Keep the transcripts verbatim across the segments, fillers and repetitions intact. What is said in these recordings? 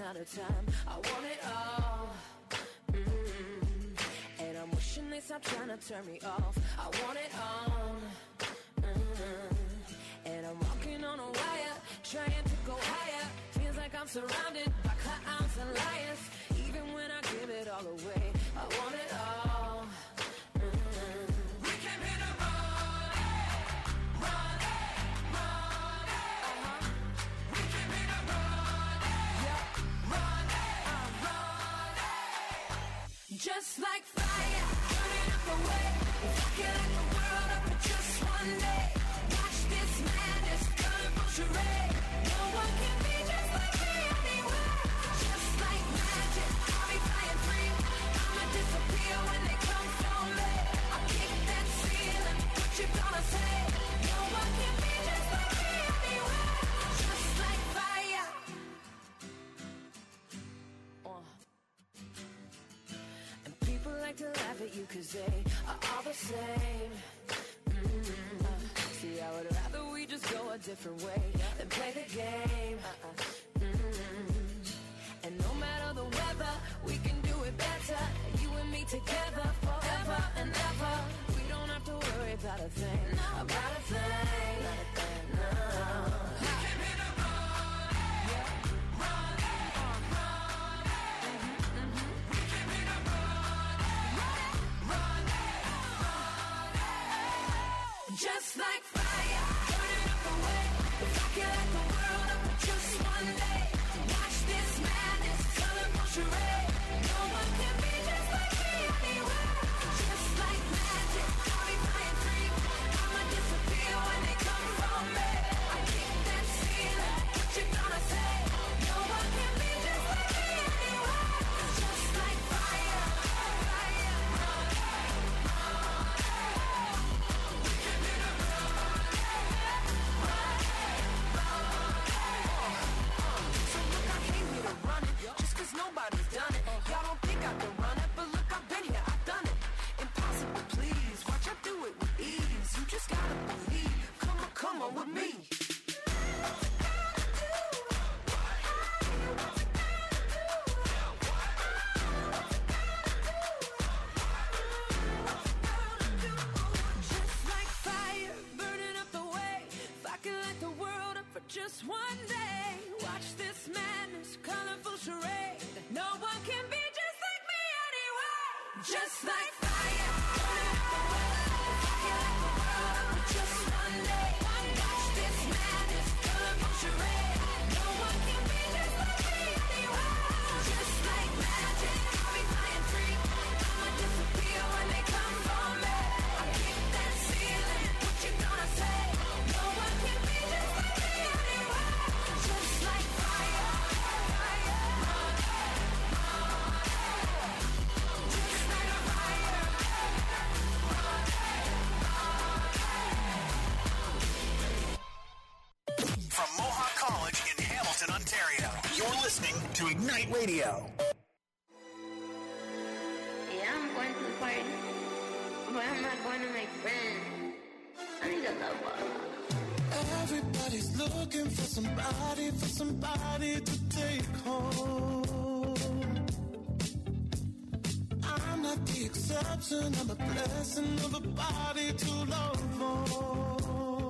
out of time. I want it all. Mm-hmm. And I'm wishing they stop trying to turn me off. I want it all. Mm-hmm. And I'm walking on a wire, trying to go higher. Feels like I'm surrounded by clowns and liars. Even when I give it all away, I want it all. Mm-hmm. We came here to run, run, run. Uh-huh. We came here to run, yeah, run, uh, run. Just like fire, burning up the way. If I could light the world up for just one day, watch this madness, colorful charade. No one can be just like me anywhere. Just like magic, I'll be flying free. I'ma disappear when they come for me. I'll kick that ceiling, what you gonna say? No one can be just like me anywhere. Just like fire. Uh. And people like to laugh at you cause they are all the same. Mm-hmm. See, I would rather we just go a different way than play the game. Uh-uh. Mm-hmm. And no matter the weather, we can do it better. You and me together forever and ever. We don't have to worry about a thing, about a thing, no. We came here to run, yeah, run, uh, run. Mm-hmm, mm-hmm. We came here to run, run, run, run. Just like fire, burning up the way. If I could light the world up for just one day, watch this madness, colorful charade. No one can be just like me anywhere. Just like magic, I'll be flying free. I'ma disappear when they come for me. I kick that ceiling, what you gonna say? No one can be just like me anywhere. Just like fire, fire, run, run. We came here to run, run, run. So look, I came here to run it, just cause nobody's done it. Y'all don't think I can run it, but look, I've been here, I've done it. Impossible, please, watch I do it with ease. You just gotta believe, come on, come on with me. Just like fire, burning up the way. If I could light the world up for just one day, watch this madness, colorful charade. No one can be just like me anyway. Just like fire, burning up the way. If I could light the world up for just one day, watch this madness, colorful charade. No one can be just like me anyway. Just like magic, I'll be flying free. I'ma disappear when they come for me. I kick that ceiling, what you gonna say? No one can be just like me anyway. Just like fire, fire, run, run. Just like fire, run, run. From Mohawk College in Hamilton, Ontario, you're listening to Ignite Radio. Yeah, I'm going to the party, but I'm not going to make friends. I need a lover. Everybody's looking for somebody, for somebody to take home. I'm not the exception, I'm a blessing of a body to love on.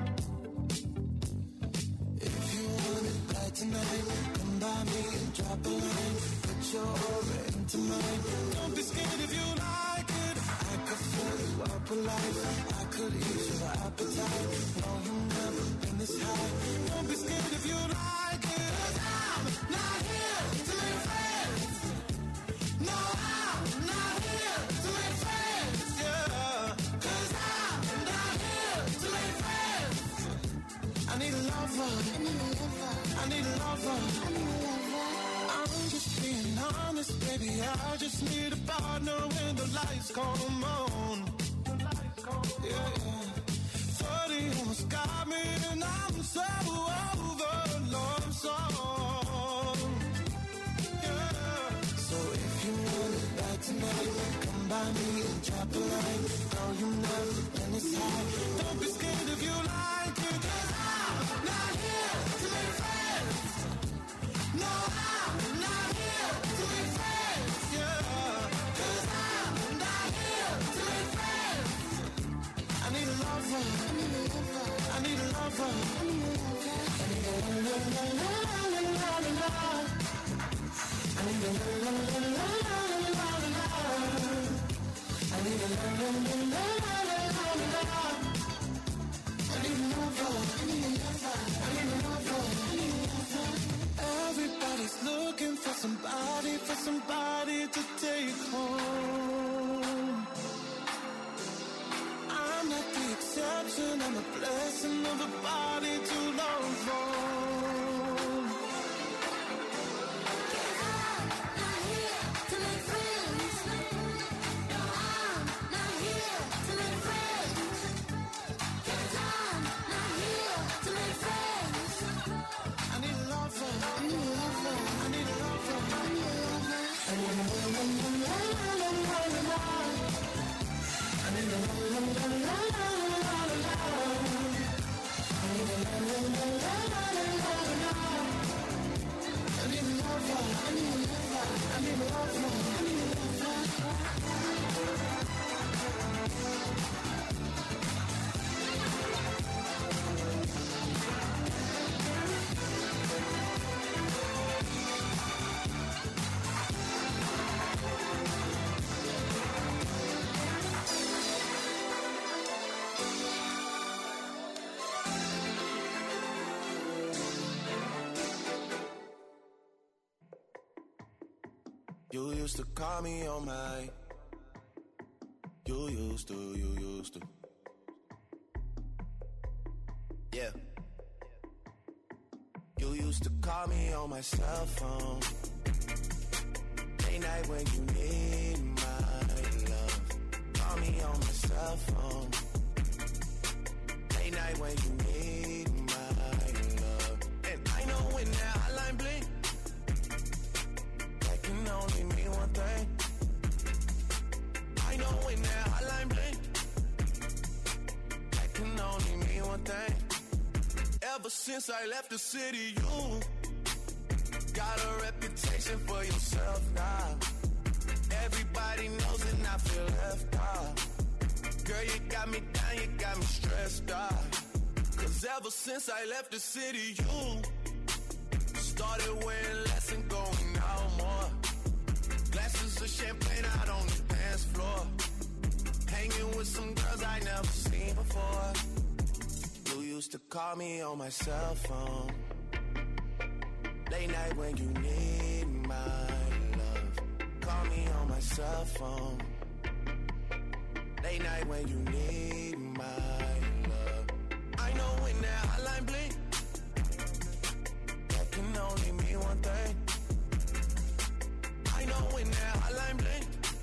If you want it bad tonight, come by me and drop a line. Put your aura into mine. Don't be scared if you like it. I could fill you up with life. I could ease your appetite. No, you've never been this high. Don't be scared if you like it. Cause I'm not here to make friends. No, I'm not here to make friends. Yeah. Cause I'm not here to make friends. I need a lover. I need a lover. I need a lover. I need a lover. I'm just being honest, baby. I just need a partner when the lights come on. Yeah, yeah. thirty almost got me and I'm so over love song. Yeah. So if you want it bad tonight, come by me and drop a line. Girl, you never been this high. Don't be scared if you like it. Cause I'm not here to make friends. No, I'm lover. I need a lover. I need a la la la la la la la. I need a la la la la la la la. I need a la la la la la la la. I need a lover. I need a lover. I need a lover. I need a lover. Everybody's looking for somebody, for somebody to take home. I'm not the exception, I'm a blessing of a body to love on. I'm not here to make friends. No, I'm not here to make friends. 'Cause I'm not here to make friends. I need a lover, I need a lover, I need a lover, I need a lover. I need a lover, I need a lover. I need a lover, I need a lover. I need a lover, I need a lover, I need a lover. You used to call me on my. You used to, you used to. Yeah. You used to call me on my cell phone. Late night when you need my love. Call me on my cell phone. Late night when you need my love. And I know when that hotline blink, that can only mean one thing. I know when that hotline blink, that can only mean one thing. Ever since I left the city, you got a reputation for yourself now. Everybody knows and I feel left out. Girl, you got me down, you got me stressed out. Cause ever since I left the city, you started wearing less and going out more. Glasses of champagne out on the dance floor. Hanging with some girls I never seen before. You used to call me on my cell phone. Late night when you need my love. Call me on my cell phone. Late night when you need my love. I know when that hotline blink, that can only mean one thing. I know when that hotline blink,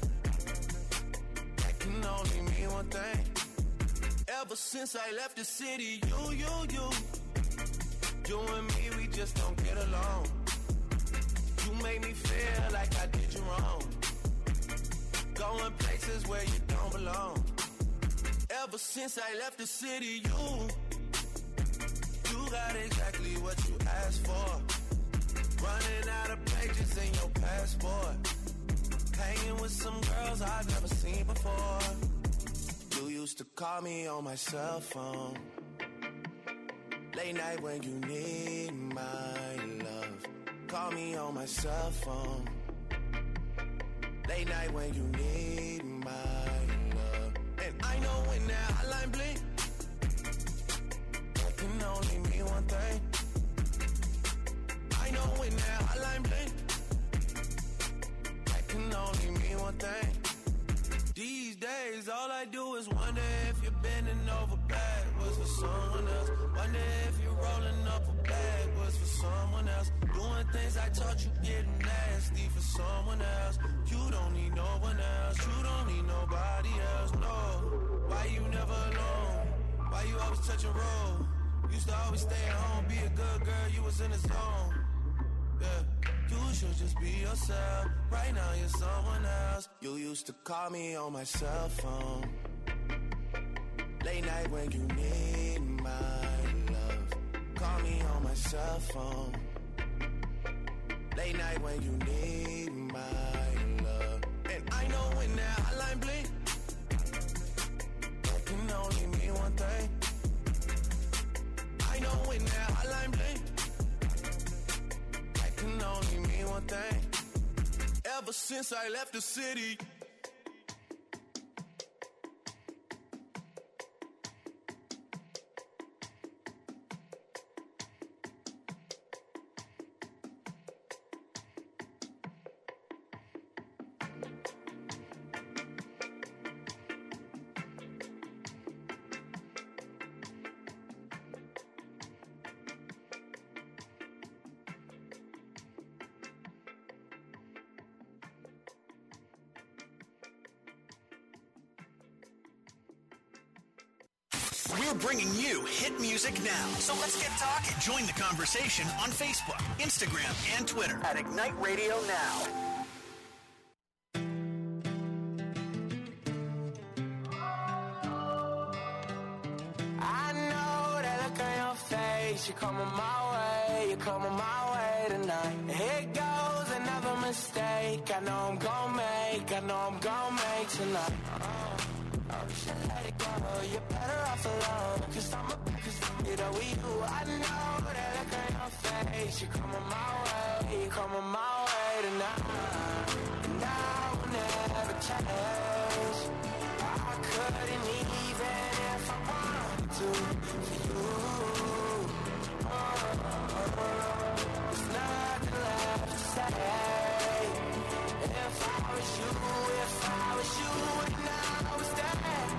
that can only mean one thing. Ever since I left the city, you, you, you, you and me, we just don't get along. You made me feel like I did you wrong. Going places where you don't belong. Ever since I left the city, you, you got exactly what you asked for. Running out of pages in your passport. Hanging with some girls I've never seen before. You used to call me on my cell phone. Late night when you need my love. Call me on my cell phone. Late night when you need my love. And I know when that hotline blink, that can only mean one thing. I know when that hotline blink, that can only mean one thing. These days, all I do is wonder if you're bending over backwards for someone else. Wonder if you're rolling up a backwards for someone else. Doing things I taught you getting nasty for someone else. You don't need no one else. You don't need nobody else, no. Why you never alone? Why you always touch a roll? Used to always stay at home, be a good girl, you was in the zone. Yeah, you should just be yourself. Right now you're someone else. You used to call me on my cell phone. Late night when you need my love. Call me on my cell phone. Late night when you need my love. And I know when that hotline blink, that can only mean one thing. Ever since I left the city. We're bringing you hit music now. So let's get talking. Join the conversation on Facebook, Instagram, and Twitter at Ignite Radio Now. I know that look on your face. You're coming my way. You're coming my way tonight. Here goes another mistake. I know I'm gonna make. I know I'm gonna make tonight. Oh. Oh, you should let it go. You're better off alone. Cause I'm a cause you know we you. I know that look on your face. You're coming my way. You're coming my way tonight. And I will never change. I couldn't even if I wanted to for you. Oh, oh, oh. There's nothing left to say. If I was you, if I was you, and I was there.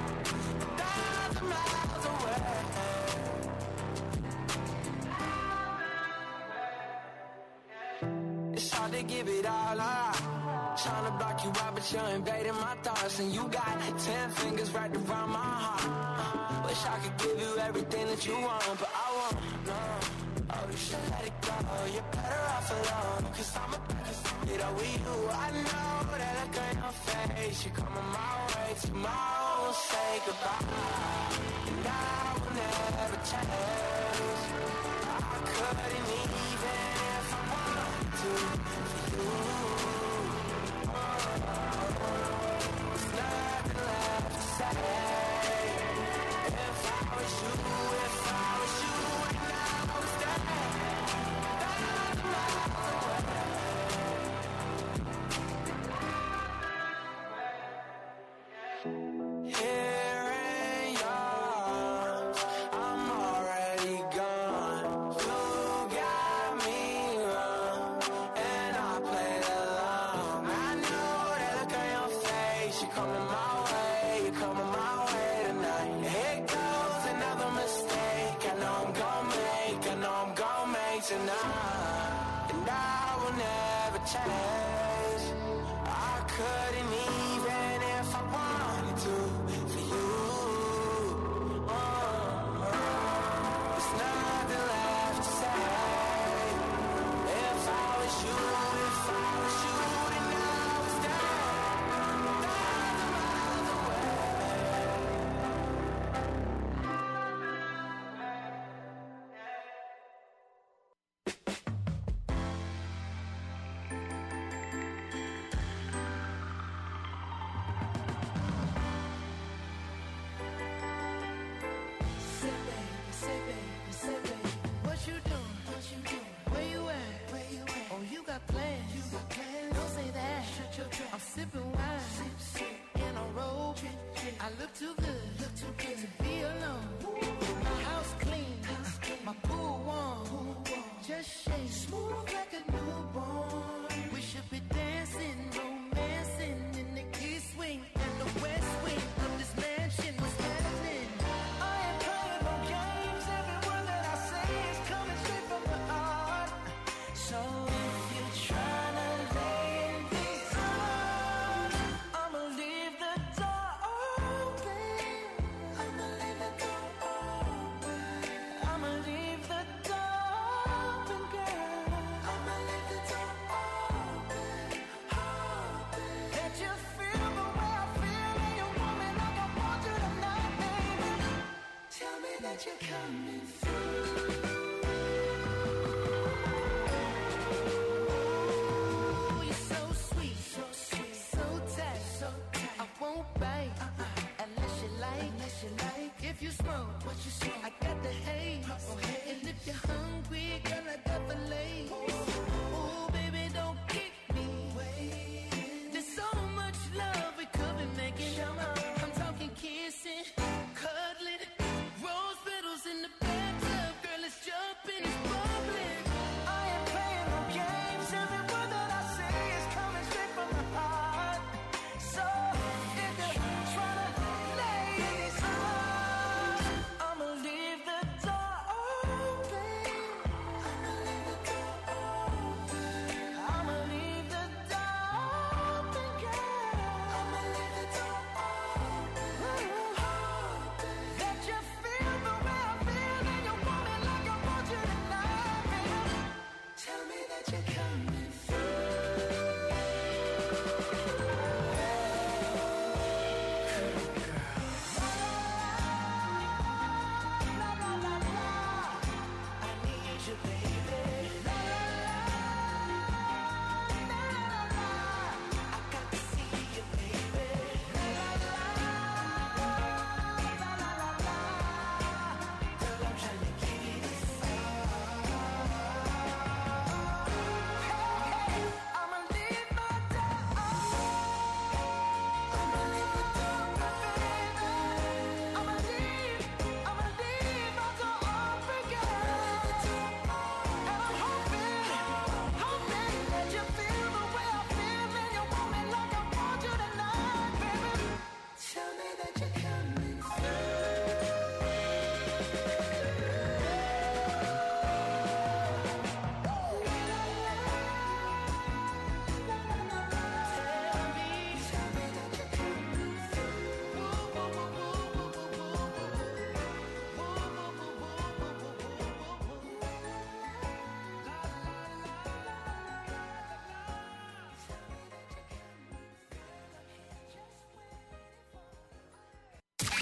It's hard to give it all up. Trying to block you out, but you're invading my thoughts. And you got ten fingers wrapped around my heart. Wish I could give you everything that you want, but I won't, no. Oh, you should let it go. You're better off alone. Cause I'm a cause you know we you. I know that look on your face. You're coming my way. Tomorrow we'll say goodbye. And I will never change. I couldn't even if I wanted to for you. Oh, oh, oh. There's nothing left to say. If I was you, if I was you, and I was there. Doesn't matter. Here in yours, I'm already gone. You got me wrong, and I played along. I know that look on your face. You're coming my way, you're coming my way tonight. Here goes another mistake. I know I'm gonna make, I know I'm gonna make tonight. And I will never change. I couldn't even if I wanted to for you. Oh, oh. There's nothing left to say. If I was you, if I was you, and I was down, thousand miles Say baby, say baby, say baby, what you doing? What you doing? Where you at? Where you at? Oh, you got plans? You got plans? Don't say that. Shut your trap. I'm sipping wine, sip, sip, in a robe. Drip, drip. I look too good, look too good to be alone. My house clean, house clean. My pool warm, pool warm. Just shake smooth like a newborn. We should be dancing, romancing in the east wing and the west wing of this mansion. What's happening? I ain't playing no games. Every word that I say is coming straight from the heart. So if you're trying to lay in these arms, I'ma leave the door open. I'ma leave the door open. I'ma leave the door open, girl. I'ma leave the door open, open. Let you feel the way I feel, and you want me like I want you tonight, baby. Tell me that you're coming through. Ooh, you're so sweet, so sweet, so tight, so tight. I won't bite unless you like, unless you like. If you smoke, what you smoke? I got the haze. And if you're hungry, girl, I got the lace. Ooh, baby, don't keep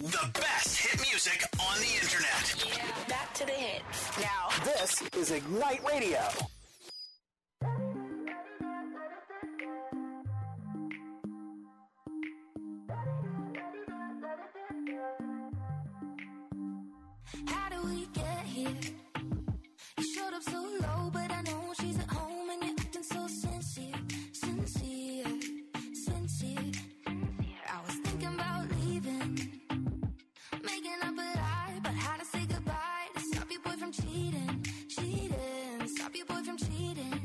The best hit music on the internet. Yeah. Back to the hits. Now, this is Ignite Radio. How do we get here? You showed up so low, but I know she's at home and you're acting so sincere, sincere, sincere. I was thinking about leaving, making up a lie, but how to say goodbye to stop your boy from cheating, cheating, stop your boy from cheating.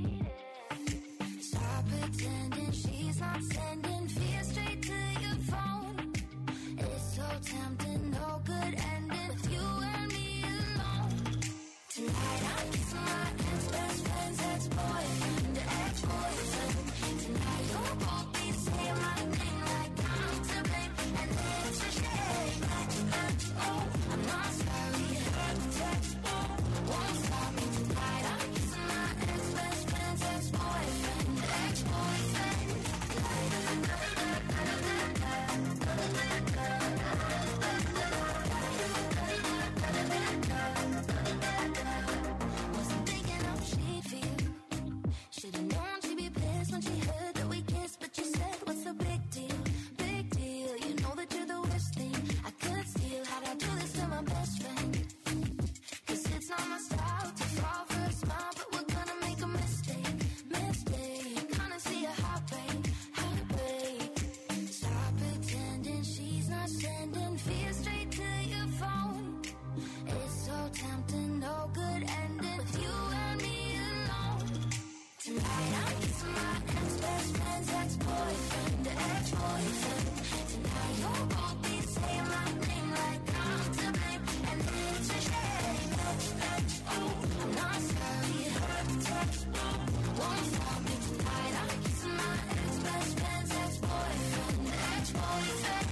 Stop pretending she's not sending fear straight to your phone. It's so tempting, no good ending with you and me alone. Tonight I'm kissing my ex-best friend's ex-boyfriend, ex-boyfriend. Tonight you'll both be saying my name like I'm to blame, and it's a shame. Oh, I'm not sorry. Won't stop me tonight. I'm kissing my ex-best friend's ex-boyfriend, ex-boyfriend. Wasn't thinking how she'd feel. Should've known she'd be pissed when she heard that we kissed, but you said, what's the big deal? Big deal. You know that you're the worst thing I could steal. How'd I do this to my best friend? Cause it's not my style to fall for a smile, but we're gonna make a mistake, mistake. Gonna see a heartbreak, heartbreak. Stop pretending she's not sending fear straight to your phone. It's so tempting, no good ending with you and me alone. Tonight I'm kissing my ex-best friend's ex-boyfriend, ex-boyfriend. Tonight you'll both be saying my name like I'm to blame, and it's a shame. Oh, I'm not sorry. Won't stop me tonight. I'm kissing my ex-best friend's ex-boyfriend, ex-boyfriend.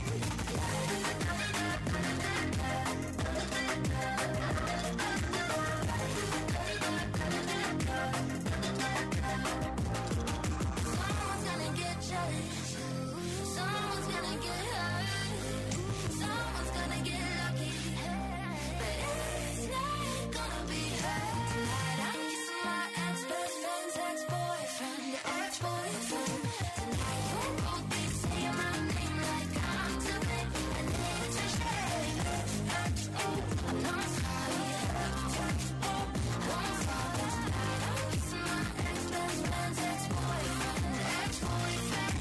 Someone's gonna get jealous. Someone's gonna get hurt. Someone's gonna get lucky. But it's not gonna be her. Tonight I'm kissing my ex-best friend's ex-boyfriend, ex-boyfriend. Tonight you'll both be saying my name like I'm to blame, and it's a shame. Oh, I'm not sorry. Won't stop me tonight. I'm kissing my ex-best friend's ex-boyfriend, ex-boyfriend.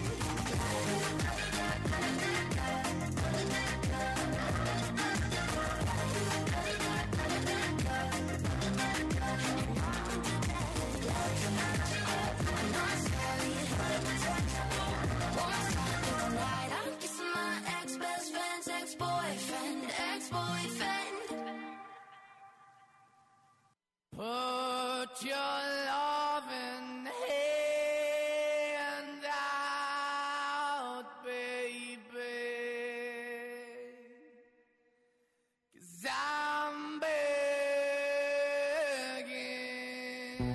I'm not sorry. Won't stop me tonight. I'm kissing my ex-best friend's ex-boyfriend, ex-boyfriend. Put your loving hand out, baby, 'cause I'm begging.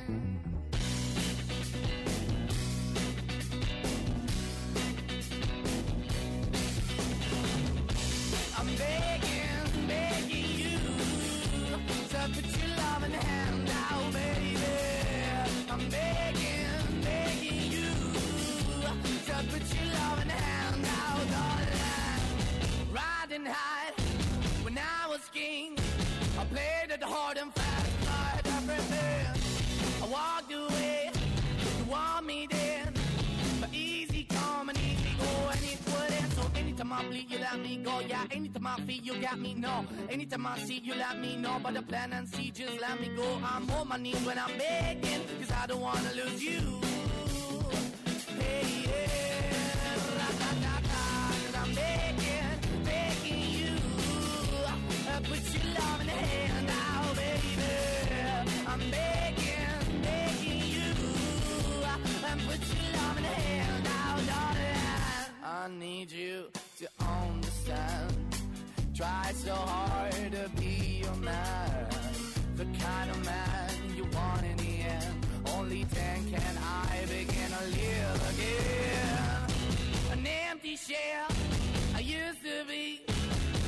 I'm begging, begging you to put your loving hand out, baby. I'm begging, begging you to put your loving hand out, darling. Riding high when I was king, I played it hard and fast, tried everything. I walked away, you want me then, but easy come and easy go, and it wouldn't. So anytime I bleed, you let me go. Yeah, anytime I feel, you got me, no. Anytime I see, you let me know. But the plan and see, just let me go. I'm on my knees when I'm begging, 'cause I don't wanna lose you. Hey, yeah, ra-ta-ta-ta, 'cause I'm begging, begging you. Uh, put your love in the hand out, baby. I'm begging, begging you. Uh, put your love in the hand out, darling. I need you to understand. Try so hard to be your man, the kind of man you want in the end. Only then can I begin to live again. An empty shell I used to be,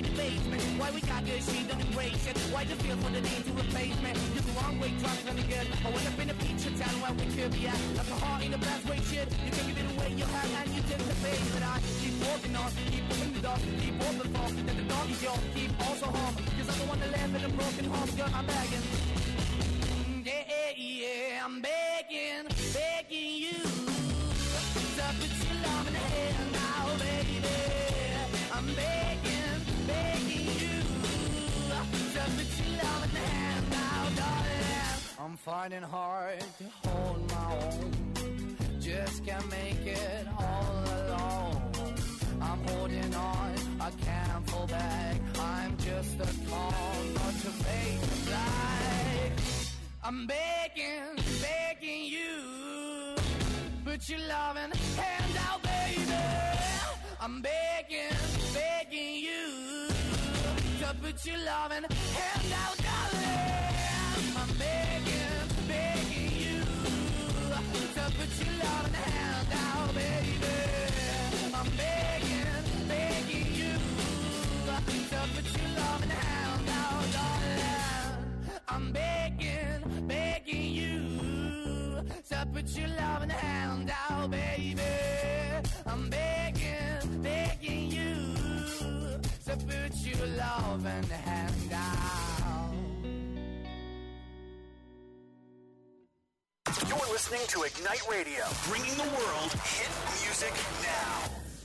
inside the basement. Why we got good, she don't embrace it. Why the feel for the need to replace me? You're the wrong way, trying to be good. I went up in a feature town where we could be at. Like a heart in a bad way, shit. You can give it away, you have, and you take the bait. But I keep walking on, keep moving the dog, keep open for. That the dog is yours, keep also home. Cause I'm the one that live in a broken home, girl, I'm begging. Yeah, yeah, I'm begging, begging you to put your love in the hand now, baby. I'm begging, begging you to put your love in the hand now, darling. I'm finding hard to hold my own, just can't make it all alone. I'm holding on, I can't fall back. I'm just a call, not to fake like. I'm begging, begging you, put your loving hand out, baby. I'm begging, begging you, to put your loving hand out, darling. I'm begging, begging you, to put your loving hand out, baby. I'm begging, begging you, to put your loving hand out, darling. I'm begging, begging you to put your loving hand out, baby. I'm begging, begging you to put your loving hand out. You're listening to Ignite Radio, bringing the world hit music now.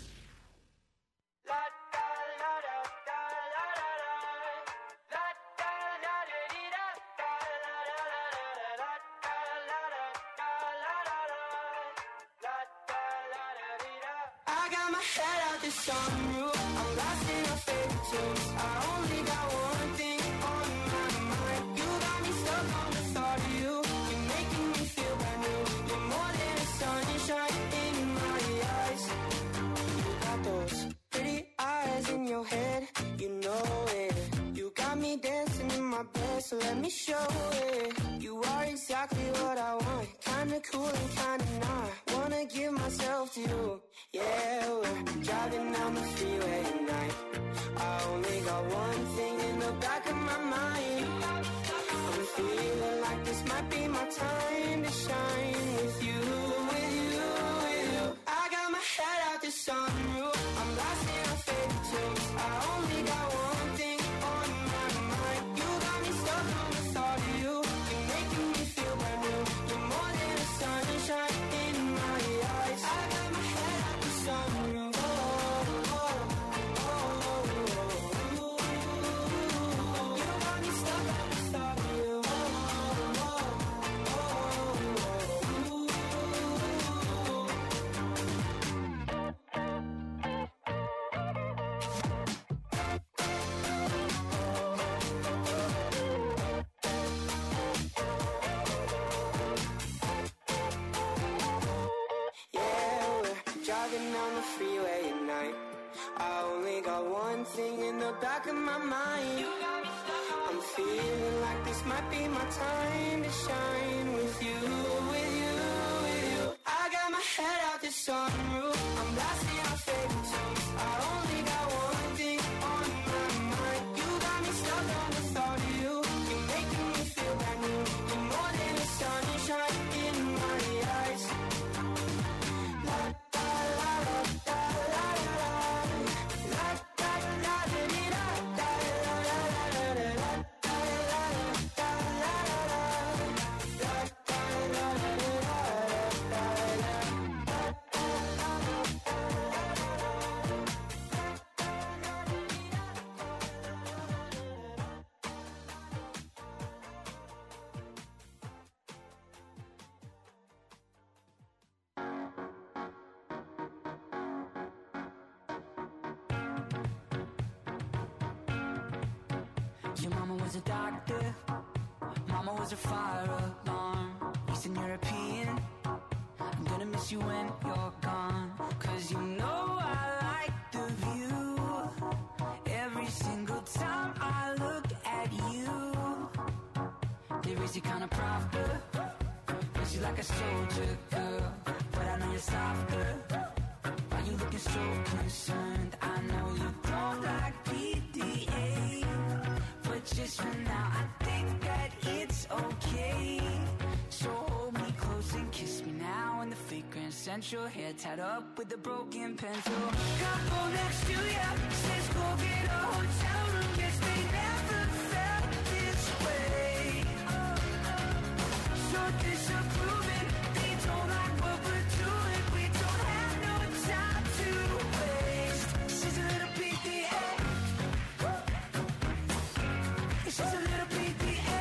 I got my head out the sunroof. I'm lost in your favorite tunes. I only got one thing on my mind. You got me stuck on the thought of you. You're making me feel brand new. You're more than a sunshine in my eyes. You got those pretty eyes in your head. You know it. You got me dancing in my bed, so let me show it. You are exactly what I want. Kinda cool and kinda not. Wanna give myself to you. Yeah, we're driving down the freeway at night. I only got one thing in the back of my mind. I'm feeling like this might be my time to shine with you, with you, with you. I got my head out the sunroof. I'm lost in your favorite tunes. I only got one thing on my mind. You got me stuck on the thought of you. You're making me feel brand new. You're more than a sunshine in my eyes. I got my head out the sunroof. Oh, oh, oh, oh, oh. You got me stuck on the thought of you. Oh, oh, oh, yeah, we're driving down the freeway at night. I only got one thing in the back of my mind. I'm feeling like this might be my time to shine with you, with you, with you. I got my head out the sunroof. I'm lost in your favorite tunes. I only got one thing on my mind. You got me stuck on the thought of you. You're making me feel brand new. You're more than a sunshine in my eyes. La da la la da la la la. La da la da dee da da la la la la la. Da la la da la la la. Da da la la la da la Your mama was a doctor, mama was a fire alarm. Eastern European, I'm gonna miss you when you're gone. Cause you know I like the view. Every single time I look at you, they raise you kinda proper. Raise you like a soldier girl, but I know you're softer. Why you looking so concerned? I know you don't like P D A, but just for now I think that it's okay. So hold me close and kiss me now in the fake Grand Central, hair tied up with a broken pencil. Couple next to ya says go get a hotel room. Guess they never felt this way. So disapproving, they don't like what we're doing. We don't have no time to waste. She's a little P D A. She's a little P D A.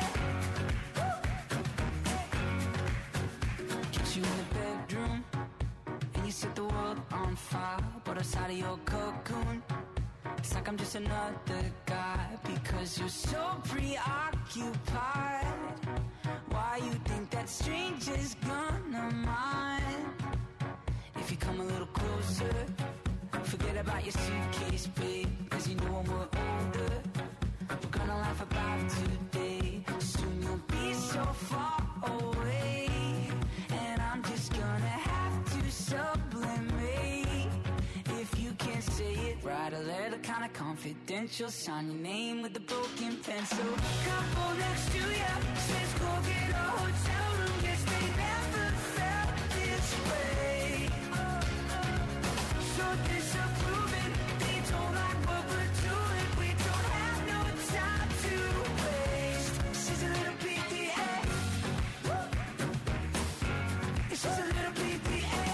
Get you in the bedroom and you set the world on fire. But outside of your cocoon, it's like I'm just another guy, because you're so preoccupied. Why you think that stranger's gonna mind? If you come a little closer, forget about your suitcase, babe, cause you know when we're older, we're gonna laugh about today. Soon you'll be so far away, and I'm just gonna have to sublimate. If you can't say it, write a letter kinda confidential, sign your name with a broken pencil. Couple next to ya says go get a hotel room. Guess they never felt this way. So disapproving, they don't like what we're doing. We don't have no time to waste. She's a little P D A. She's a little P D A.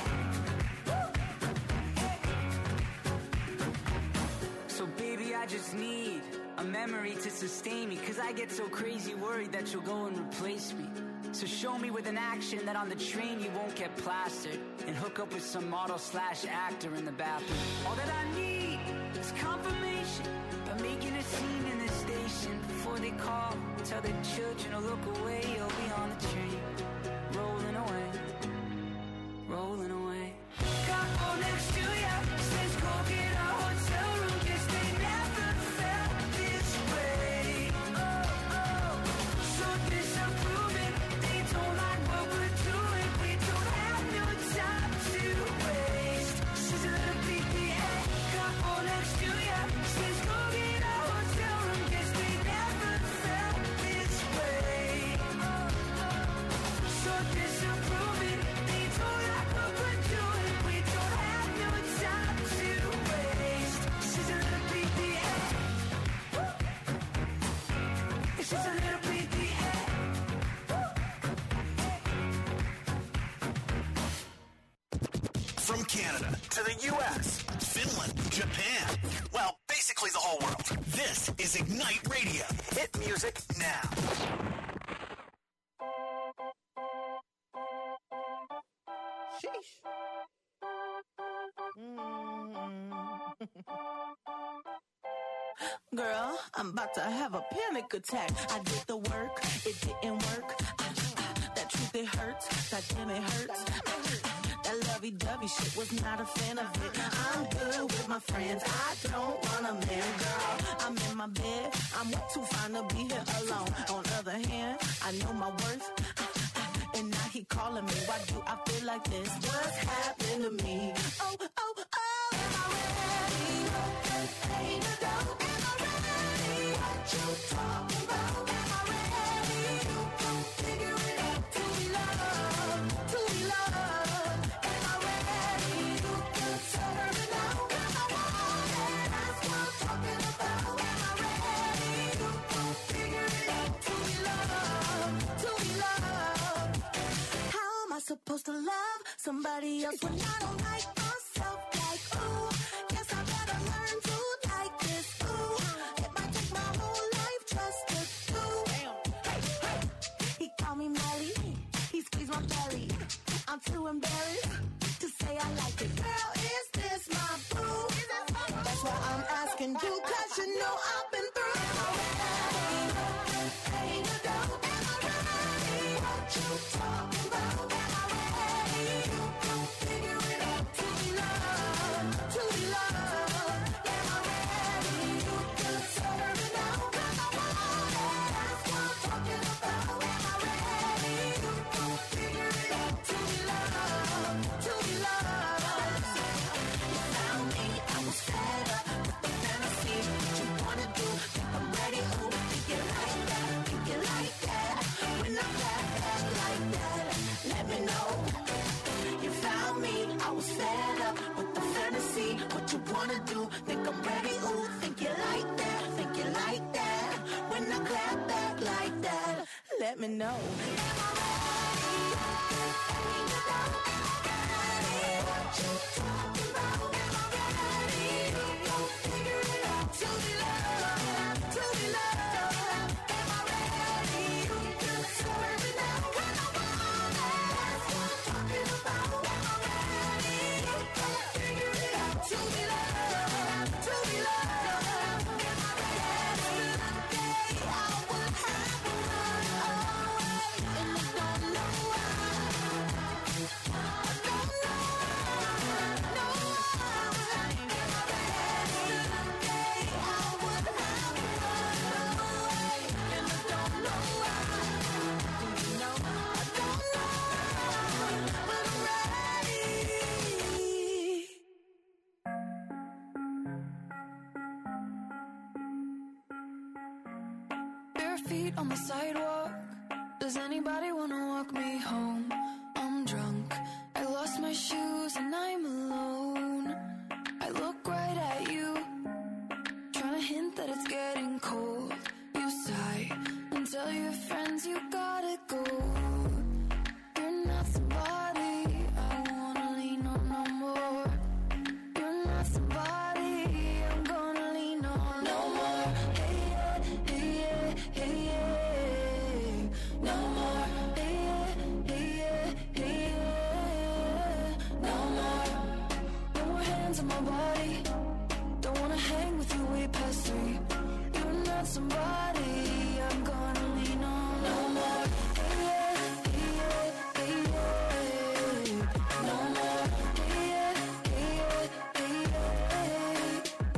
So baby, I just need a memory to sustain me, cause I get so crazy worried that you'll go and replace me. So show me with an action that on the train you won't get plastered, and hook up with some model slash actor in the bathroom. All that I need is confirmation by making a scene in the station. Before they call, tell the children to look away. You'll be on the train, rolling away, rolling away. Couple next to ya says go get a hotel room. Guess they never felt this way. Oh, oh. So disapproving, they don't like what we're doing. We don't have no time to waste. She's a little P D A. Couple next to ya says go get a hotel room. Guess they never felt this way. Oh, oh. So disapproving, they don't like what we're doing. We don't have no time to waste. She's a little P D A. She's a little P D A. From Canada to the U S, Finland, Japan, well, basically the whole world. This is Ignite Radio. Hit music now. Sheesh. Girl, I'm about to have a panic attack. I did the work, it didn't work. Ah, ah, that truth, it hurts. That damn, it hurts. That lovey-dovey shit, was not a fan of it. I'm good with my friends, I don't want a man, girl. I'm in my bed, I'm way too fine to be here alone. On the other hand, I know my worth, ah, ah, and now he calling me. Why do I feel like this? What's happened to me? Oh, oh, oh, am I ready? Ain't no doubt. Am I ready? What you talking about? Am I ready? You gon' figure it out. To be loved, to be loved. Am I ready? You can serve it now. Am I wanted? That's what I'm talking about. Am I ready? You gon' figure it out. To be loved, to be loved. How am I supposed to love somebody else when I don't like myself? Like, ooh, guess I better learn to like this. Ooh, it might take my whole life just to do. Hey, hey. He called me Molly, he squeezed my belly. I'm too embarrassed to say I like it. Girl, is this my boo? That's why I'm asking you, cause you know I've been through. Am I ready? Ain't no doubt. Am I ready? What you talking about? Am I ready? You gon' figure it out. To be loved, to be loved. Am I ready? You can serve it now. Cause I want it. That's what I'm talking about. Am I ready? You gon' figure it out. To be loved, to be loved. know. You found me, I was fed up with the fantasy. What you wanna do? Think I'm ready? Ooh, think you like that? Think you like that? When I clap back like that, let me know. Am I ready? What you talking about? Am I ready? Figure it out. To be loved, to be loved. Am I ready? So let me know. When I want it, what I'm talking about. Am I ready? Figure it out. To be loved, to be loved. Am I ready? Day I would have to run away, and I don't know why. I don't know, no why. Am I ready? Day I would have to run away, and I don't know why. You know, I don't know, but I'm ready. Bare feet on the sidewalk. Does anybody wanna walk me home? I'm drunk. I lost my shoes and I'm alone. I look right at you, trying to hint that it's getting cold. You sigh and tell your friends you gotta go. You're not somebody I wanna lean on no more. You're not somebody I'm gonna lean on no more. Hey yeah, hey yeah, hey yeah. No more. Hey yeah, hey yeah, hey yeah. No more. No more hands on my body. Don't wanna hang with you way past three. You're not somebody I'm gonna lean on no more. Hey yeah, hey yeah, hey yeah. No more. Hey yeah, hey yeah, hey yeah.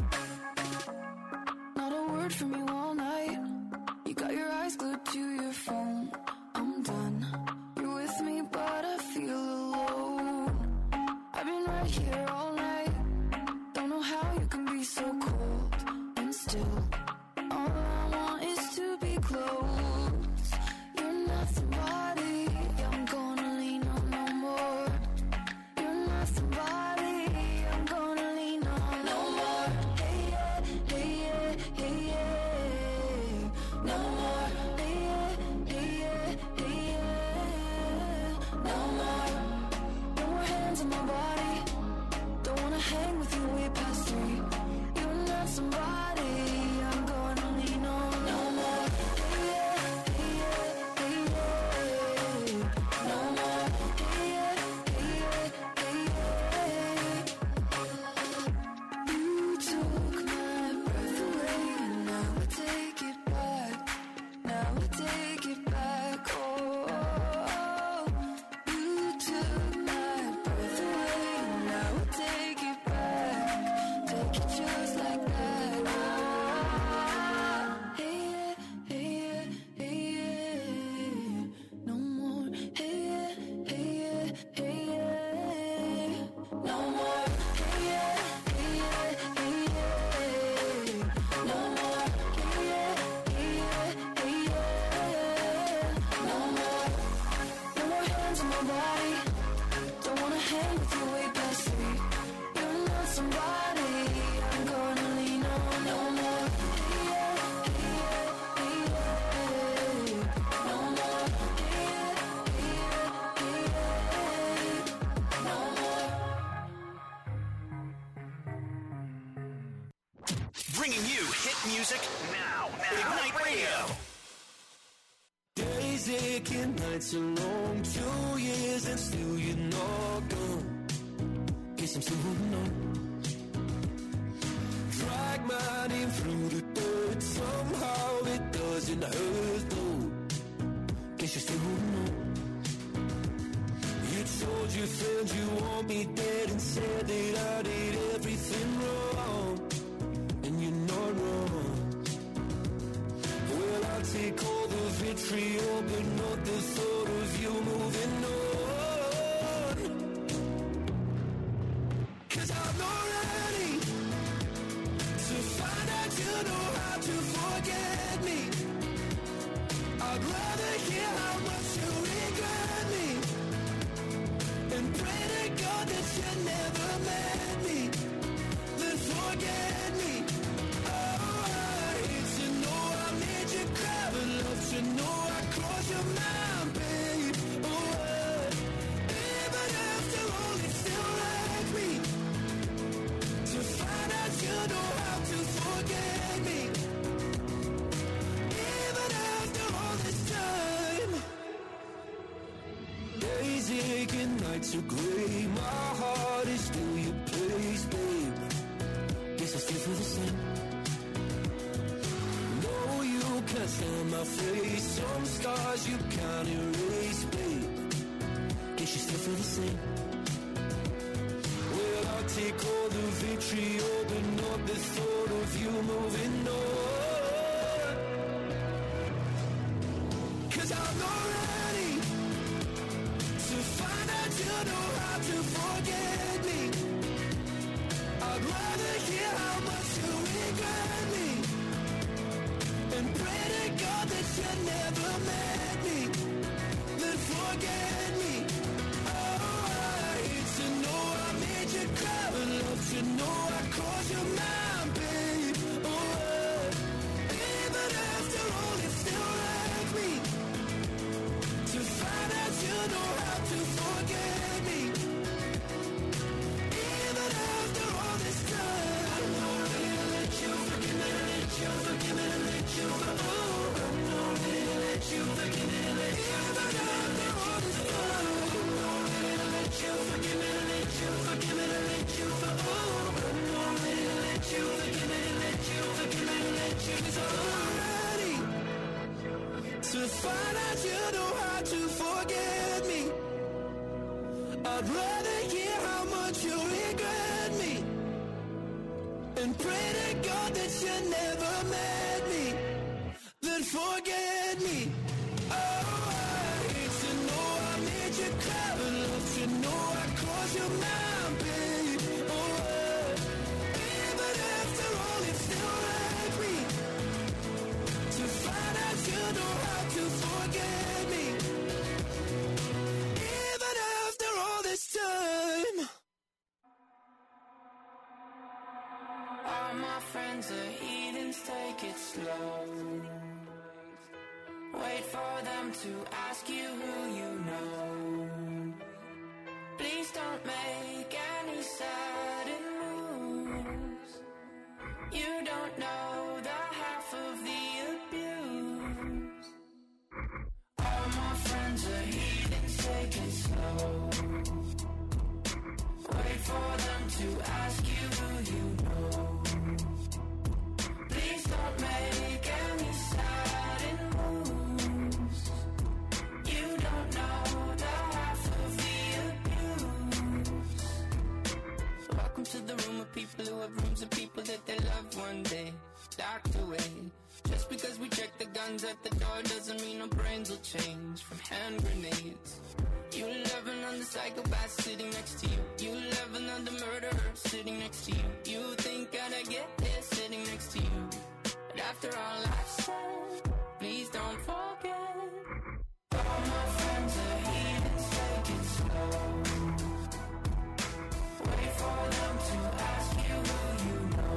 Not a word from you all night. You got your eyes glued to your phone. I'm done. You're with me, but I feel alone. I've been right here all night. Don't know how you can be so cold and still. All I want is to be close. You're not somebody I'm gonna lean on no more. You're not somebody I'm gonna lean on no more. Hey yeah, hey yeah, hey yeah. No more. Hey yeah, hey yeah, hey yeah. No more. No more hands on my body. Don't wanna hang with you way past three. You're not somebody I'm gonna lean on no more. Hey yeah, hey yeah, hey yeah. No more. Hey yeah, hey yeah, hey yeah. You took my breath away, and now I take it back. Now I take it back. Oh, you took my breath away, and now I take it back. Take it just like that. Hey yeah, hey yeah, hey yeah. No more. Hey yeah, hey yeah, hey yeah. No more. Hey yeah, hey yeah, hey yeah. No more. Hey yeah, hey yeah, hey yeah. No more. No more hands on my body. Don't wanna hang with you way past three. You're not somebody I'm gonna lean on no more. Hey yeah, hey yeah, hey yeah. No more. Hey yeah, hey yeah, hey yeah. No more. Bringing you hit music now. Ignite Radio. Days aching, nights are long, two years and still you're not gone. Guess I'm still holding on. Drag my name through the dirt, somehow it doesn't hurt though. Guess you're still holding on. You told your friends you want me dead and said that I did everything wrong. And you're not wrong. Well, I'll take all the vitriol, but not the thought of you moving on. 'Cause I'm not ready to find out you know how to forget me. I'd rather hear how much you regret me. music and nights are gray. My heart is still your place, babe. Guess I still feel the same. No, you can't stand my face. Some scars you can't erase, babe. Guess you still feel the same. Well, I'll take all the vitriol, but not the thought of you moving on. Cause I'm not ready to find out you know how to forget me. I'd rather hear how much you regret me and pray to God that you never met me, then forget me. Oh, I hate to know I made you cry, but love to know I caused your mind, babe. Oh, even after all, it still wrecks me to find out you know how to forget me. Even after all this time, I'm not ready to let you forgive me, let you forgive me, let you forgive me. Oh, I'm not ready to let you forgive me, let you forgive me. Even after all this time, I'm not ready to let you forgive me, let you forgive me, let you forgive me. Oh, I'm not ready to let you forgive me, let you forgive me, let you. 'Cause I'm not ready to find out you know how to forget me. I'd rather hear how much you regret me and pray to God that you never met me, then forget me. Oh, I hate to know I made you cry, but love to know I caused your mind, babe. Oh, even after all, it still wrecks me to find out you know how to forget me. Even after all this time. All my friends are heathens, take it slow. Wait for them to ask you who you know. Please don't make any sudden moves. You don't know the half of the abuse. All my friends are heathens, take it slow. Wait for them to ask you who you know. Please don't make any sudden moves. You don't know the half of the abuse. Welcome to the room of people who have rooms of people that they love one day locked away. Just because we check the guns at the door doesn't mean our brains will change from hand grenades. You love another psychopath sitting next to you. You love another murderer sitting next to you. You think I'd get there sitting next to you. But after all I've said, please don't forget. All my friends are heathens, take it slow. Wait for them to ask you who you know.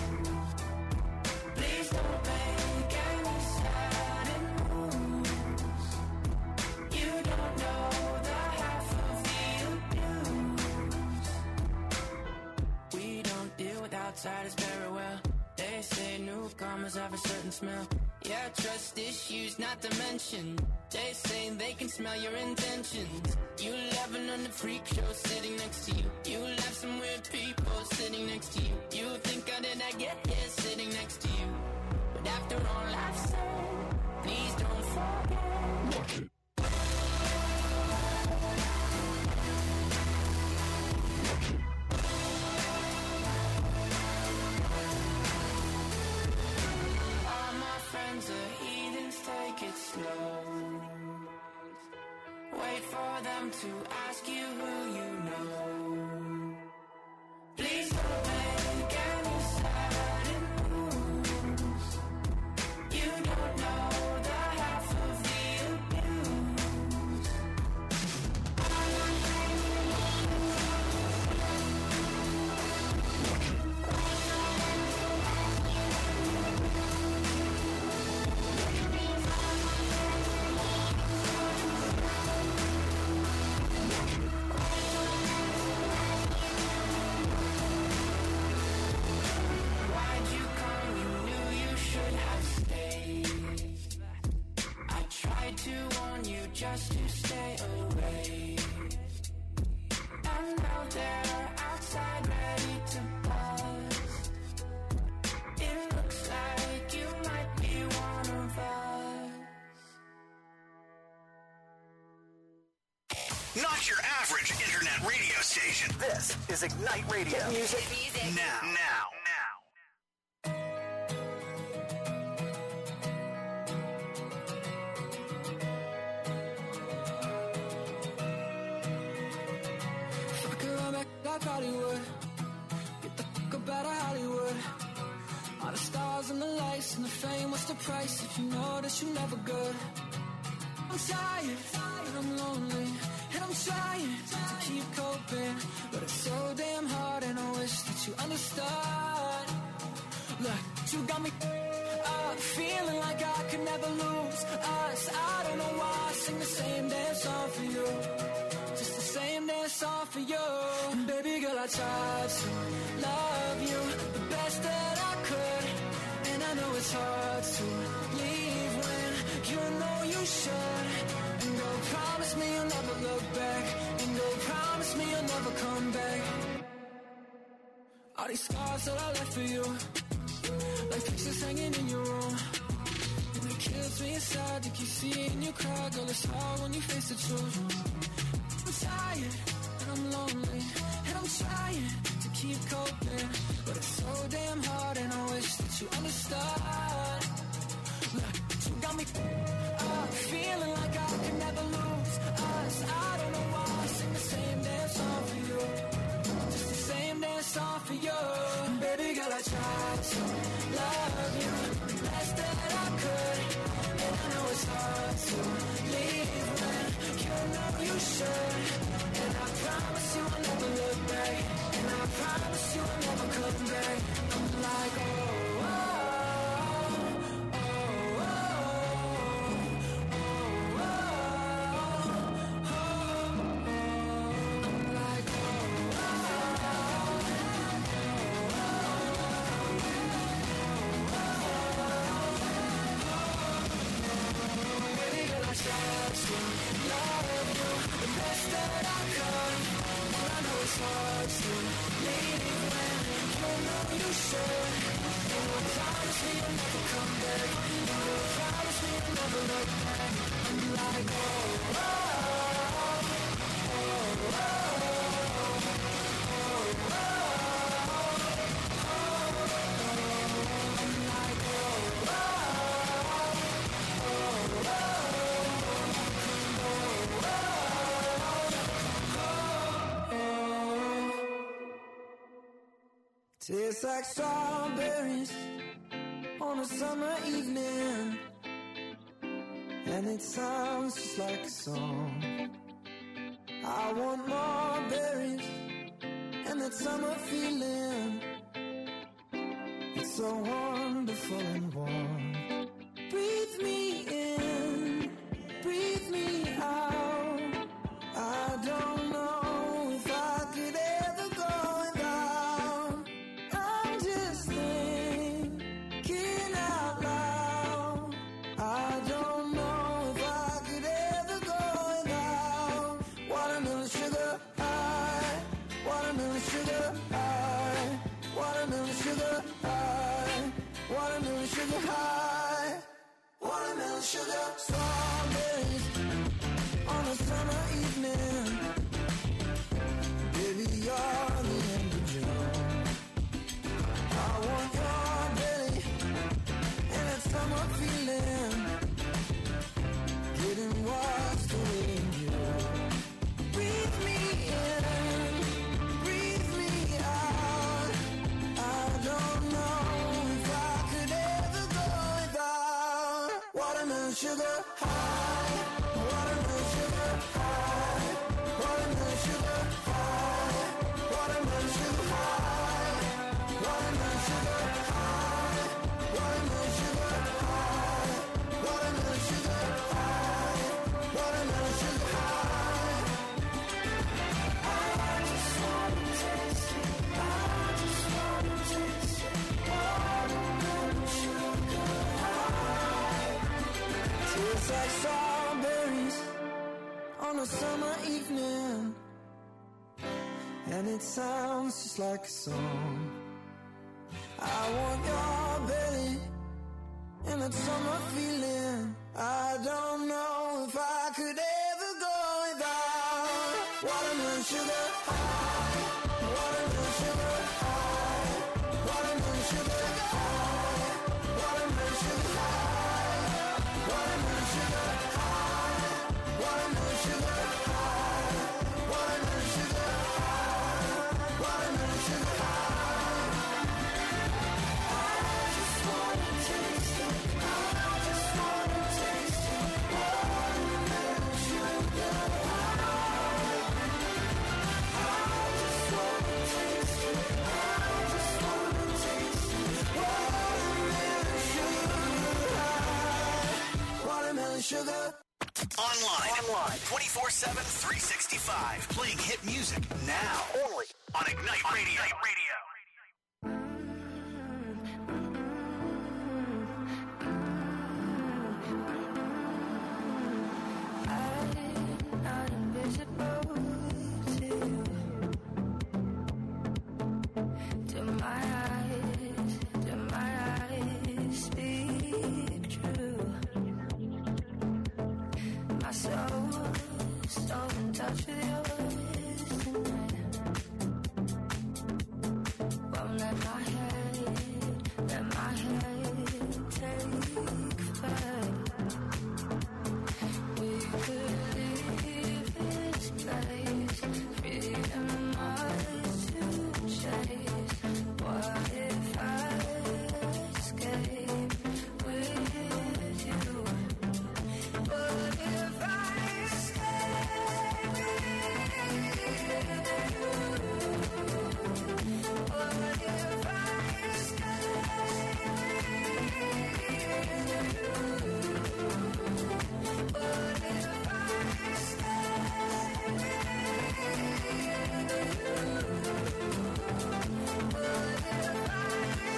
Please don't make any sudden moves. You don't know the half of the abuse. We don't deal with outsiders very well. They say newcomers have a certain smell. Yeah, trust issues not to mention. They say they can smell your intentions. You laughing on the freak show sitting next to you. You laugh some weird people sitting next to you. You think how did I get here sitting next to you? But after all I've said, please don't forget. All my friends are heathens, take it slow. Wait for them to ask you who you know. Please don't make any sudden moves. You don't know the half of the abuse. Why'd you come? You knew you should have stayed. I tried to warn you just to stay away. I'm out there, outside, ready to bust. It looks like you might be one of us. Not your average internet radio station. This is Ignite Radio. Hit music, music. Now. Now. Now. If I could run back like Hollywood, get the fuck up out of Hollywood. All the stars and the lights and the fame, what's the price if you know that you're never good? I'm tired, and I'm lonely, and I'm trying to keep coping, but it's so damn hard and I wish that you understood. Look, you got me up, feeling like I could never lose us. I don't know why I sing the same damn song for you, just the same damn song for you. And baby girl, I tried to love you the best that I could, and I know it's hard to leave when you know you should. And go promise me you'll never look back, and go promise me you'll never come back. All these scars that I left for you, like pictures hanging in your room, and it kills me inside to keep seeing you cry. Girl, it's hard when you face the truth. I'm tired, and I'm lonely, and I'm trying to keep coping, but it's so damn hard and I wish that you understood. Look, you got me up, feeling like I can never lose us. I don't know why I sing the same damn song for you, just the same damn song for you. And baby girl, I tried to love you the best that I could, and I know it's hard to leave when you know you should. And I promise you I'll never look back, and I promise you I'll never come back. I'm like, oh, oh, oh, oh, oh, oh, oh. I'm like, oh, oh, baby girl, I tried to love you the best that I could, but I know it's hard to leave when you know you should. And you promise me you'll never come back, and you promise me you'll never look back. I'm like, oh, oh, oh, oh, oh, oh, oh. I'm like, oh, oh, oh, tastes like strawberries on a summer evening, and it sounds just like a song. I want more berries and that summer feeling. It's so wonderful and warm. Breathe me in, breathe me out. I don't know if I could ever go without. I'm just thinking out loud. I don't know if I could ever go without. Watermelon sugar high, watermelon sugar high, watermelon sugar high, watermelon sugar high, watermelon sugar. Strawberries on a summer evening. Baby, you're the end of June. I want your belly and that summer feeling, getting washed away in you. Breathe me in, breathe me out. I don't know if I could ever go without. Watermelon sugar high, watermelon sugar high, watermelon sugar high, watermelon sugar high, watermelon sugar high, watermelon sugar high, watermelon sugar high, watermelon sugar high. I just wanna taste it, I just wanna taste it, watermelon sugar high. Tastes like strawberries on a summer evening. and it sounds just like a song. I want your belly and that summer feeling. I don't know if I could ever go without watermelon sugar high, watermelon sugar high, watermelon sugar high, watermelon sugar high, watermelon sugar high, watermelon sugar high, watermelon sugar high, watermelon sugar high. Sugar. Online. Online. twenty-four seven, three sixty-five. Playing hit music now. Only on Ignite on Radio. Ignite Radio. I'm not invisible to you. To my eyes, to my eyes, speak true. My soul, so in touch with yours tonight. Won't let my head, let my head take flight. We could leave this place, freedom ours to chase. What if I escape with you? What if I escape with you? What if I escape with you? What if I escape with you? What if I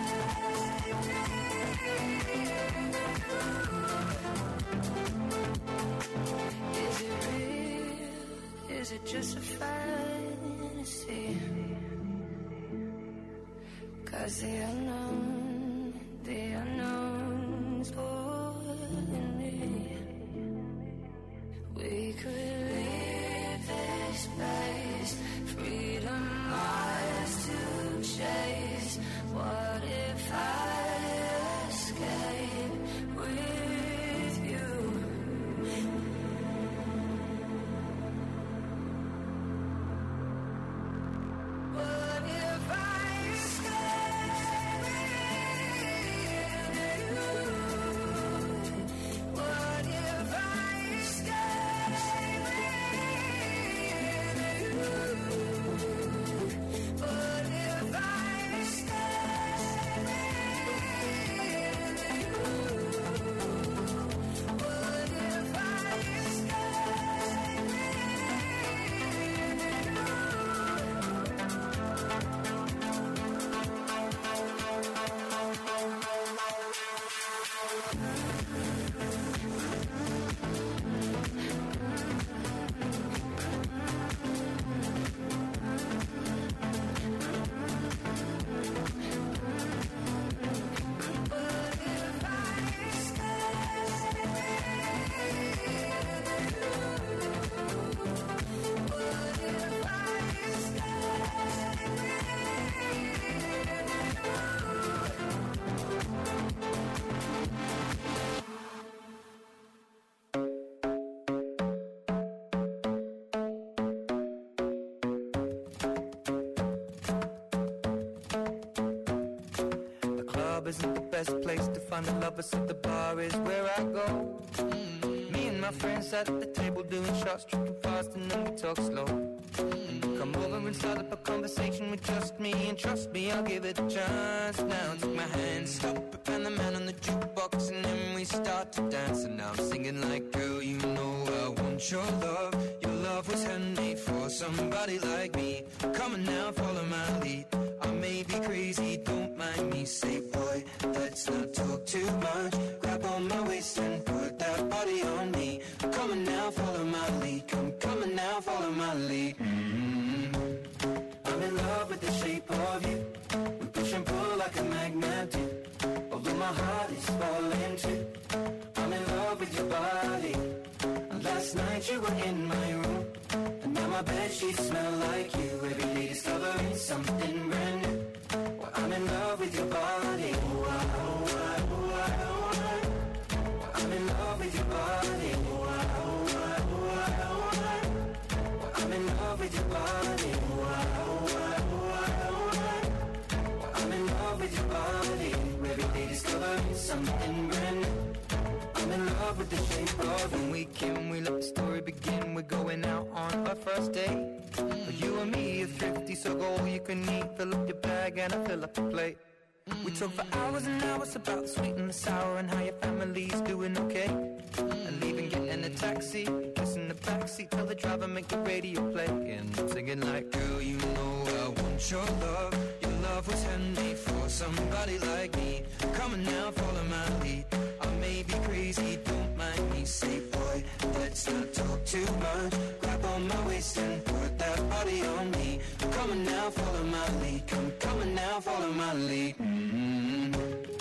Is it real? Is it just a fantasy? 'Cause the unknown, the unknown's holding me. We could leave this place, freedom ours to chase. What if I escape with you? What if I escape with you? What if I escape with you? What if I escape with you? What if I escape with you? The club isn't the best place to find the lovers, so the bar is where I go. Mm. Me and my friends at the table doing shots, tripping fast, and then we talk slow. Mm. Come over and start up a conversation with just me, and trust me, I'll give it a chance. Now take my hand, stop, and the man on the jukebox, and then we start to dance. And now I'm singing like, girl, you know I want your love. Your love was handmade for somebody like me. Come on now, follow my lead. I may be crazy, don't mind me. Say, boy, let's not talk too much. Grab on my waist and put that body on me. Come on now, follow my lead. Come, come on now, follow my lead. Mm-hmm. love with the shape of you. We push and pull like a magnet do. Although my heart is falling too, I'm in love with your body. Last night you were in my room, and now my bedsheets smell like you. Every day discovering something brand new. Well, I'm in love with your body. Oh, I, oh, I, oh, I, oh, I. Well, I'm in love with your body. Oh, I, oh, I, oh, I, oh, I. Well, I'm in love with your body. Oh, I, oh, I, oh, I, oh, I. Well, I'm in love with your body. Every day discovering something brand new. I'm in love with the shape of when we can, we let the story begin. We're going out on our first date. Mm. You and me are thrifty, so go all you can eat. Fill up your bag and I fill up the plate. Mm. We talk for hours and hours about the sweet and the sour and how your family's doing okay. Mm. And leaving, getting a taxi, kissing the backseat, tell the driver make the radio play. And I'm singing like, girl, you know I want your love. Your love was handmade for somebody like me. Come on now, follow my lead. I may be crazy, don't mind me. Say, boy, let's not talk too much. Grab on my waist and put that body on me. Come on now, follow my lead. Come, come on now, follow my lead. Mm-hmm.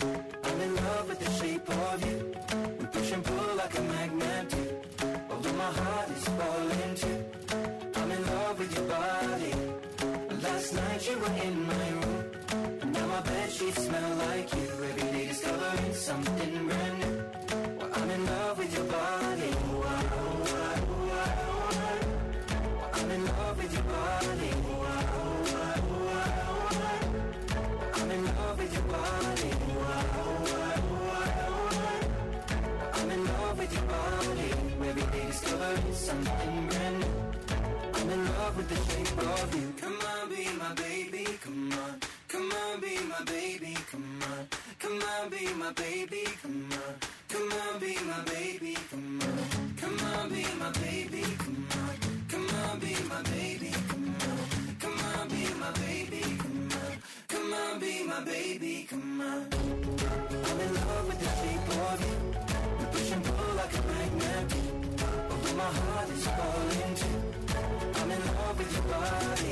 I'm in love with the shape of you. We push and pull like a magnet do. Although my heart is falling too, I'm in love with your body. Last night you were in my room, and now my bedsheets smell like you. Every day discovering something brand new. Well, I'm in love with your body. Oh, I, oh, I, oh, I, oh, I. Well, I'm in love with your body. Oh, I, oh, I, oh, I, oh, I. Well, I'm in love with your body. Oh, I, oh, I, oh, I, oh, I. Well, I'm in love with your body. Every day discovering something brand new. I'm in love with the shape of you. Come on, be my baby, come on. Come on, be my baby, come on. Come on, be my baby, come on. Come on, be my baby, come on. Come on, be my baby, come on. Come on, be my baby, come on. Come on, be my baby, come on. Come on, be my baby, come on. I'm in love with the shape of you. We push and pull like a magnet. Although my heart is falling too, I'm in love with your body.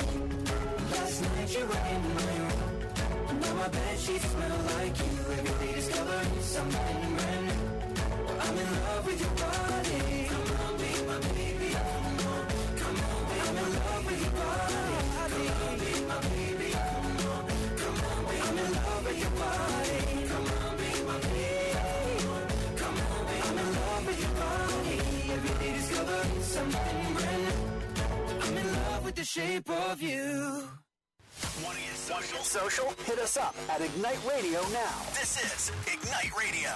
Last night you were in my room, and now my bedsheets smell like you. Every day discovering something brand new. Well, I'm in love with your body. Come on, be my baby. Come on, come on, be I'm in love with your body. Come on, be my baby. Come on, come on, be I'm in love with your body. Come on, be my baby. Come on, be I'm in love with your body. Every day discovering something brand new. I'm in love with the shape of you. Want to get social? Social? Hit us up at Ignite Radio now. This is Ignite Radio.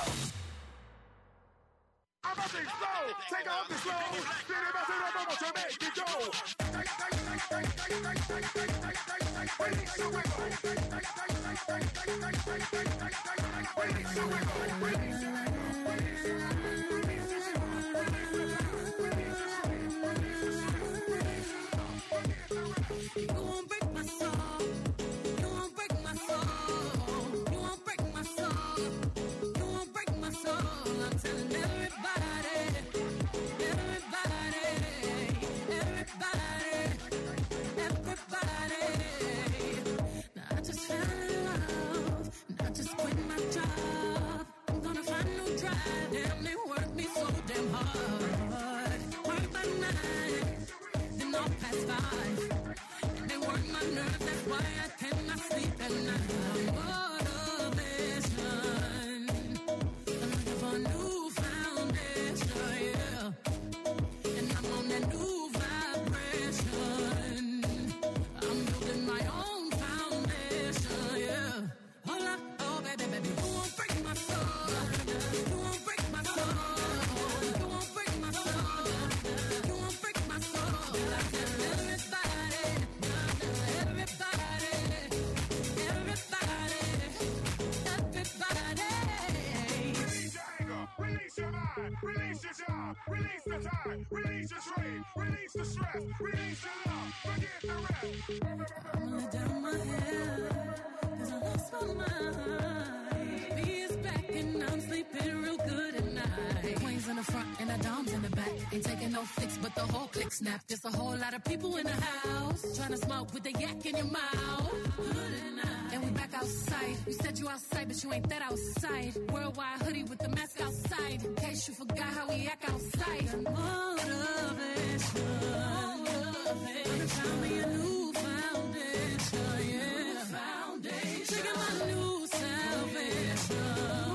I'm about to explode. Take off the slow. Then about to rub over to make it go. Release the wiggle. Release the wiggle. Release the wiggle. Release your job, release the time, release your strain, release the stress, release your love, forget the rest. I'm gonna down my head, cause I lost my mind. B is back and I'm sleeping real good at night. Queens in the front and the doms in the back. Ain't taking no flicks, but the whole click snap. There's a whole lot of people in the house trying to smoke with the yak in your mouth. And we back outside. You said you outside, but you ain't that outside. Worldwide hoodie with the mask outside. In case you forgot how we act outside. Motivation. Motivation. Found me a new foundation, yeah. Foundation. Taking my new salvation.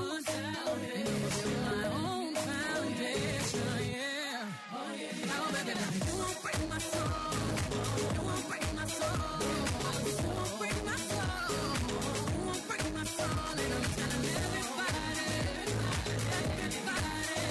My own foundation, yeah. Oh, yeah. Now, baby, now you won't break my soul. You won't break my soul. You won't break my soul. You won't break my soul. And I'm telling everybody, everybody,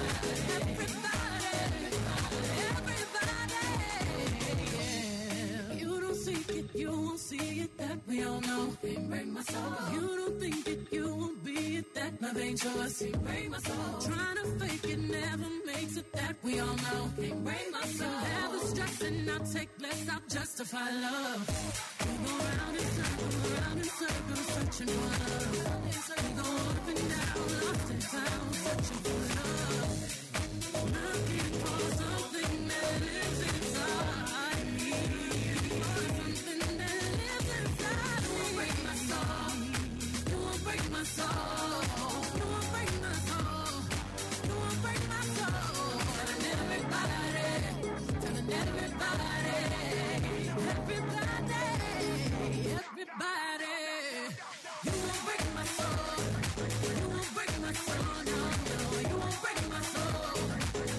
everybody, everybody, yeah. You don't seek it, you won't see it, that we all know. Can't break my soul. You don't think it, you won't be it, that love ain't yours. Can't break my soul. Trying to fake it never makes it, that we all know. Can't break my soul. Never stressing, I'll take less, I'll justify love. We go round in circles, round in circles, searching for love. We go up and down, lost and found, searching for love.